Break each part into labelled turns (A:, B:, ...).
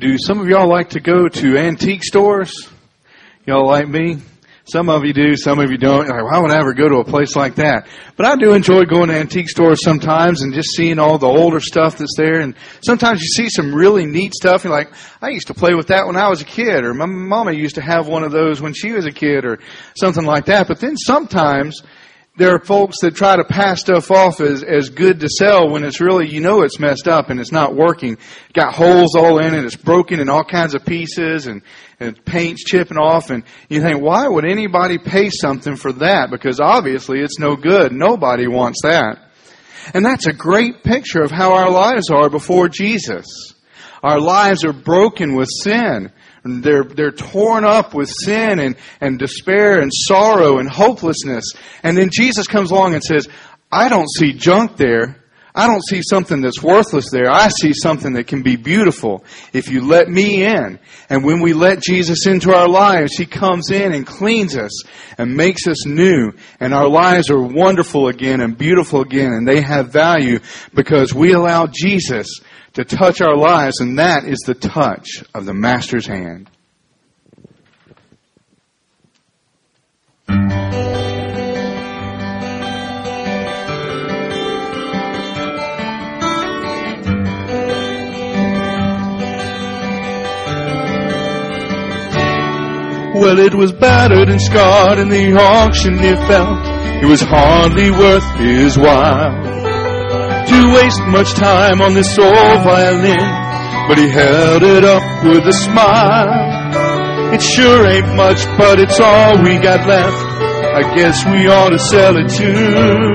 A: Do some of y'all like to go to antique stores? Y'all like me? Some of you do, some of you don't. You're like, why would I ever go to a place like that? But I do enjoy going to antique stores sometimes and just seeing all the older stuff that's there. And sometimes you see some really neat stuff. You're like, I used to play with that when I was a kid, or my mama used to have one of those when she was a kid, or something like that. But then sometimes there are folks that try to pass stuff off as good to sell when it's really, it's messed up and it's not working. It's got holes all in it, it's broken in all kinds of pieces, and paint's chipping off, and you think, why would anybody pay something for that? Because obviously it's no good. Nobody wants that. And that's a great picture of how our lives are before Jesus. Our lives are broken with sin. They're torn up with sin and despair and sorrow and hopelessness. And then Jesus comes along and says, I don't see junk there. I don't see something that's worthless there. I see something that can be beautiful if you let me in. And when we let Jesus into our lives, He comes in and cleans us and makes us new. And our lives are wonderful again and beautiful again. And they have value because we allow Jesus to touch our lives, and that is the touch of the Master's hand. Well, it was battered and scarred, and the auctioneer felt it was hardly worth his while to waste much time on this old violin, but he held it up with a smile. It sure ain't much, but it's all we got left. I guess we ought to sell it too.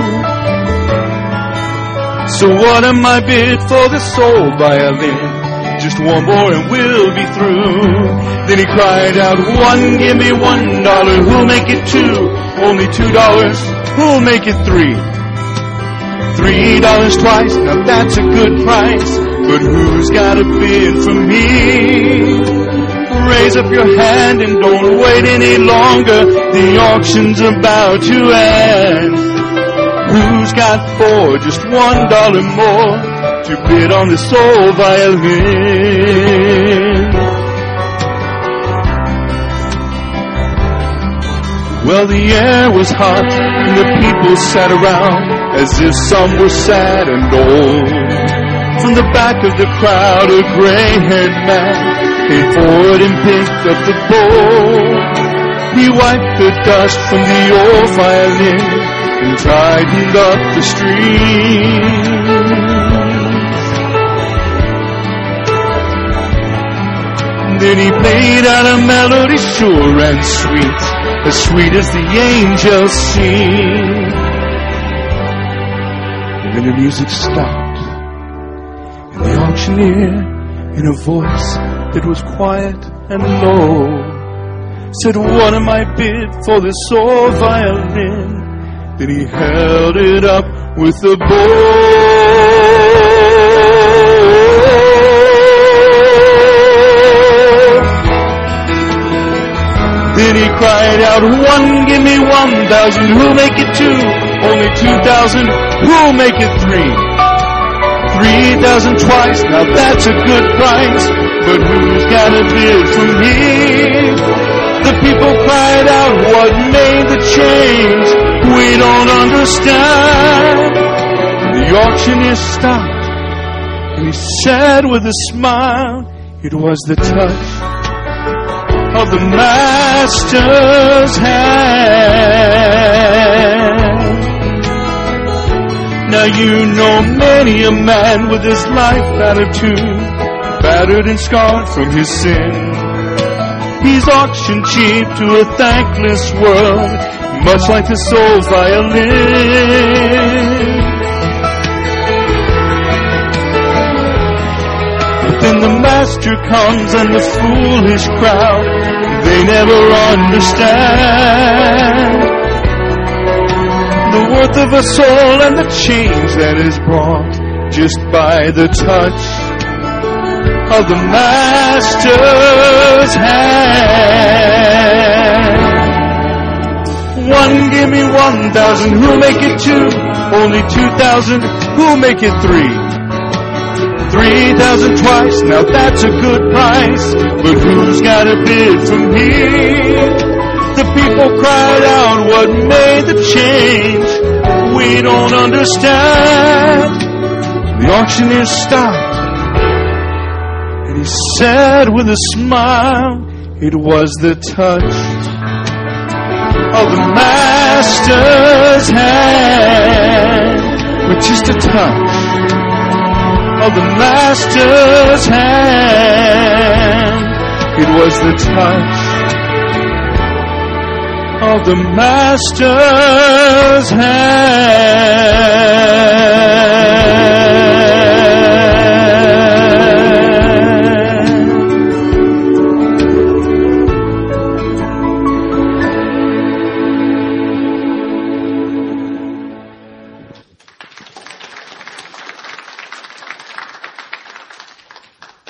A: So what am I bid for this old violin? Just one more and we'll be through. Then he cried out, one, give me $1. Who'll make it two? Only $2. Who'll make it three? $3 twice, now that's a good price. But who's got a bid for me? Raise up your hand and don't wait any longer. The auction's about to end. Who's got four, just $1 more to bid on this old violin? Well, the air was hot and the people sat around as if some were sad and old. From the back of the crowd, a gray-haired man came forward and picked up the bowl. He wiped the dust from the old violin and tightened up the strings. Then he played out a melody sure and sweet as the angels sing. And then the music stopped, and the auctioneer, in a voice that was quiet and low, said, what am I bid for this old violin? Then he held it up with a bow. Then he cried out, one, give me 1,000, who'll make it two? Only 2,000, who'll make it three? 3,000 twice, now that's a good price. But who's got a bid for me? The people cried out, what made the change? We don't understand. The auctioneer stopped, and he said with a smile, it was the touch of the Master's hand. Now you know many a man with his life battered too, battered and scarred from his sin. He's auctioned cheap to a thankless world, much like this old violin. But then the Master comes and the foolish crowd, they never understand the worth of a soul and the change that is brought just by the touch of the Master's hand. One, give me 1,000, who'll make it two? Only 2,000, who'll make it three? 3,000 twice, now that's a good price. But who's got a bid from here? The people cried out, what made the change? We don't understand. The auctioneer stopped, and he said with a smile, it was the touch of the master's hand. With just a touch of the master's hand. It was the touch of the master's hand.